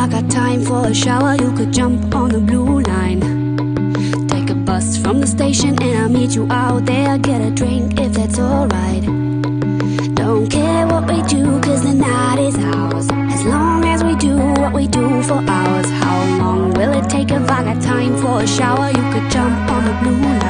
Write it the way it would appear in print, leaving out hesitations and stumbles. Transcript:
I got time for a shower, you could jump on the blue line. Take a bus from the station and I'll meet you out there. Get a drink if that's alright. Don't care what we do, cause the night is ours. As long as we do what we do for hours. How long will it take if I got time for a shower? You could jump on the blue line.